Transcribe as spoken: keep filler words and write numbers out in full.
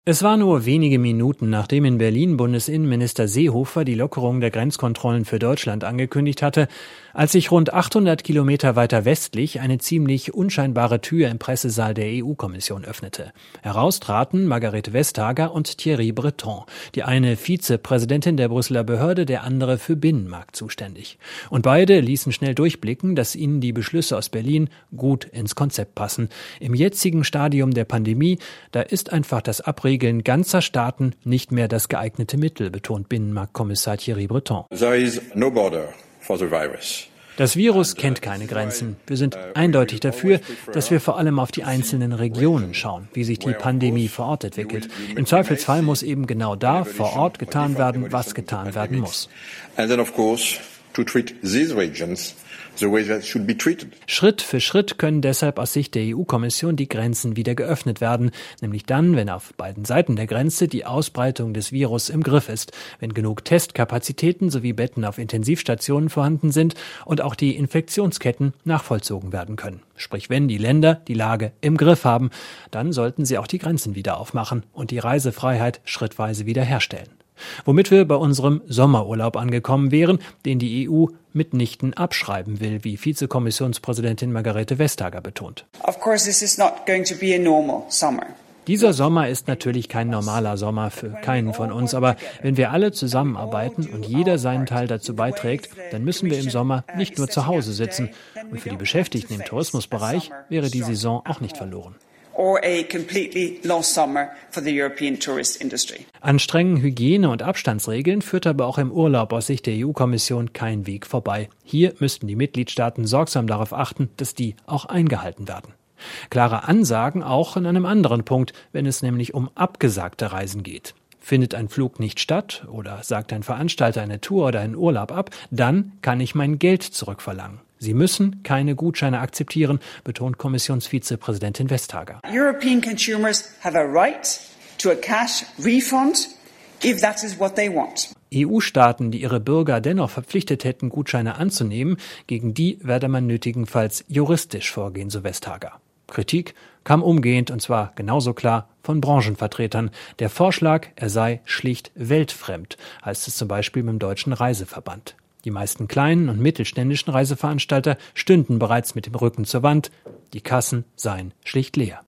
Es war nur wenige Minuten, nachdem in Berlin Bundesinnenminister Seehofer die Lockerung der Grenzkontrollen für Deutschland angekündigt hatte, als sich rund achthundert Kilometer weiter westlich eine ziemlich unscheinbare Tür im Pressesaal der E U-Kommission öffnete. Heraus traten Margrethe Vestager und Thierry Breton, die eine Vizepräsidentin der Brüsseler Behörde, der andere für Binnenmarkt zuständig. Und beide ließen schnell durchblicken, dass ihnen die Beschlüsse aus Berlin gut ins Konzept passen. Im jetzigen Stadium der Pandemie, da ist einfach das Abregeln ganzer Staaten nicht mehr das geeignete Mittel, betont Binnenmarktkommissar Thierry Breton. There is no border for the virus. Das Virus kennt keine Grenzen. Wir sind eindeutig dafür, dass wir vor allem auf die einzelnen Regionen schauen, wie sich die Pandemie vor Ort entwickelt. Im Zweifelsfall muss eben genau da vor Ort getan werden, was getan werden muss. And then of course to treat these regions the way that should be treated. Schritt für Schritt können deshalb aus Sicht der E U-Kommission die Grenzen wieder geöffnet werden, nämlich dann, wenn auf beiden Seiten der Grenze die Ausbreitung des Virus im Griff ist, wenn genug Testkapazitäten sowie Betten auf Intensivstationen vorhanden sind und auch die Infektionsketten nachvollzogen werden können. Sprich, wenn die Länder die Lage im Griff haben, dann sollten sie auch die Grenzen wieder aufmachen und die Reisefreiheit schrittweise wiederherstellen. Womit wir bei unserem Sommerurlaub angekommen wären, den die E U mitnichten abschreiben will, wie Vizekommissionspräsidentin Margrethe Vestager betont. Of course, this is not going to be a normal summer. Dieser Sommer ist natürlich kein normaler Sommer für keinen von uns, aber wenn wir alle zusammenarbeiten und jeder seinen Teil dazu beiträgt, dann müssen wir im Sommer nicht nur zu Hause sitzen. Und für die Beschäftigten im Tourismusbereich wäre die Saison auch nicht verloren. Or a completely lost summer for the European tourist industry. An strengen Hygiene- und Abstandsregeln führt aber auch im Urlaub aus Sicht der E U-Kommission kein Weg vorbei. Hier müssten die Mitgliedstaaten sorgsam darauf achten, dass die auch eingehalten werden. Klare Ansagen auch an einem anderen Punkt, wenn es nämlich um abgesagte Reisen geht. Findet ein Flug nicht statt oder sagt ein Veranstalter eine Tour oder einen Urlaub ab, dann kann ich mein Geld zurückverlangen. Sie müssen keine Gutscheine akzeptieren, betont Kommissionsvizepräsidentin Vestager. European consumers have a right to a cash refund if that is what they want. E U-Staaten, die ihre Bürger dennoch verpflichtet hätten, Gutscheine anzunehmen, gegen die werde man nötigenfalls juristisch vorgehen, so Vestager. Kritik kam umgehend, und zwar genauso klar, von Branchenvertretern. Der Vorschlag, er sei schlicht weltfremd, heißt es zum Beispiel beim Deutschen Reiseverband. Die meisten kleinen und mittelständischen Reiseveranstalter stünden bereits mit dem Rücken zur Wand. Die Kassen seien schlicht leer.